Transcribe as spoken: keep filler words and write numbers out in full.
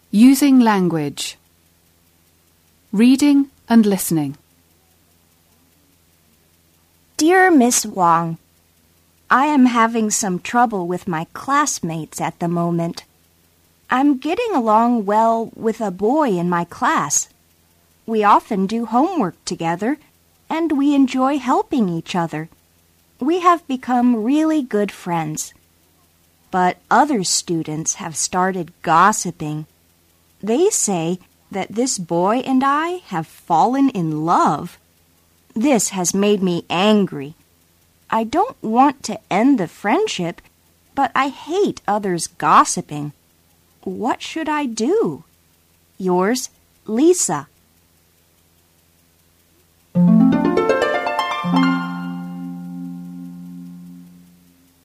Using language. Reading and listening. Dear Miss Wang, I am having some trouble with my classmates at the moment. I'm getting along well with a boy in my class. We often do homework together, and we enjoy helping each other. We have become really good friends. But other students have started gossiping. They say that this boy and I have fallen in love. This has made me angry. I don't want to end the friendship, but I hate others gossiping. What should I do? Yours, Lisa.